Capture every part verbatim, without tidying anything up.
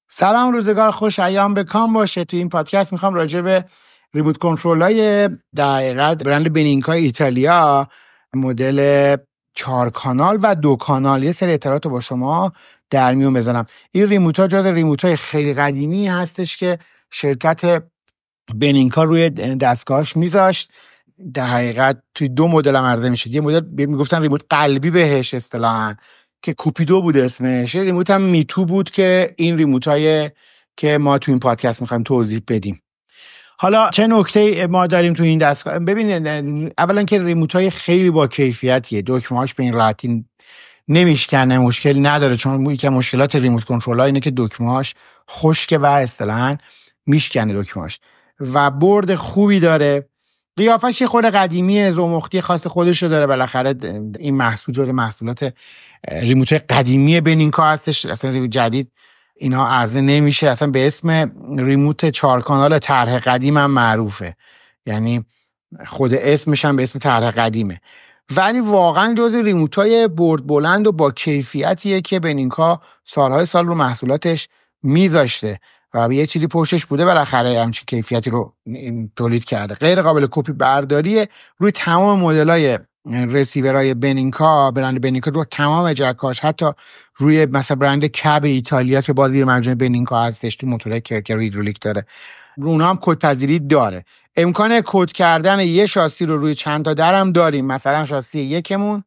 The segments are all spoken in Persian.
سلام، روزگار خوش، ایام به کام باشه. تو این پادکست میخوام راجع به ریموت کنترلای در حقیقت برند بنینکا ایتالیا مدل چهار کانال و دو کانال یه سری اطلاعات رو با شما در میون بزنم. این ریموت ها جز ریموت های خیلی قدیمی هستش که شرکت بنینکا روی دستگاهش میذاشت. در حقیقت توی دو مدل هم عرضه میشد. یه مدل میگفتن ریموت قلبی بهش اصطلاحاً که کوپیدو بود اسمش، ریموت هم میتو بود که این ریموت های که ما تو این پادکست میخوایم توضیح بدیم. حالا چه نکته ما داریم تو این دستگاه؟ ببینید، اولا که ریموت های خیلی با کیفیتیه، دکمه‌هاش به این راحتی نمیشکنه، مشکل نداره، چون یکی از مشکلات ریموت کنترل ها اینه که دکمه‌هاش خشکه و اصطلاحاً میشکنه دکمه‌هاش، و برد خوبی داره. قیافش خود قدیمی زومختی خاص خودشو داره. بالاخره این محصول جزو محصولات ریموت قدیمی بنینکا هستش، اصلا جدید اینا عرضه نمیشه. اصلا به اسم ریموت چهار کانال طرح قدیم هم معروفه، یعنی خود اسمش هم به اسم طرح قدیمه، ولی واقعا جزو ریموت های برد بلند و با کیفیتیه که بنینکا سالهای سال رو محصولاتش میذاشته و یه چیزی پشتش بوده، بالاخره همچین کیفیتی رو تولید کرده. غیر قابل کپی برداریه روی تمام مدل‌های رسیورهای بنینکا، برند بنینکا، رو تمام جکاش، حتی روی مثلا برند کب ایتالیا که بازی مجموعه بنینکا هستش، تو موتور کرکر هیدرولیک داره، رو اونها هم کد پذیری داره. امکان کد کردن یه شاسی رو روی چند تا در هم داریم. مثلا شاسی یکمون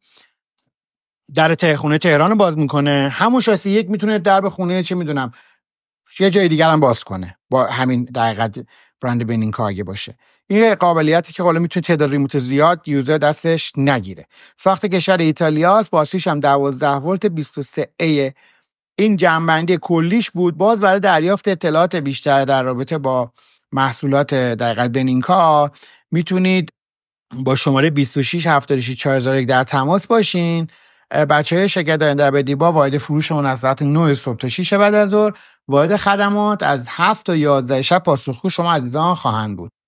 در ته خونه تهران رو باز میکنه، همون شاسی یک میتونه درب خونه چه میدونم یه جای دیگر هم باز کنه با همین دقیقاً برند بنینکا اگه باشه. این قابلیتی که حالا میتونه تعداد ریموت زیاد یوزر دستش نگیره. ساخت کشور ایتالیاست، باتریش هم دوازده ولت بیست و سه ای. این جمع‌بندی کلیش بود. باز برای دریافت اطلاعات بیشتر در رابطه با محصولات دقیقاً بنینکا میتونید با شماره بیست و شش هفتاد و شش چهار صفر یک در تماس باشین. بچه‌های شرکت دارن در بدیبا وارد فروشمون از ساعت نه صبح تا شش بعد از ظهر، وارد خدمات از هفت تا یازده شب پاسخگو شما عزیزان خواهند بود.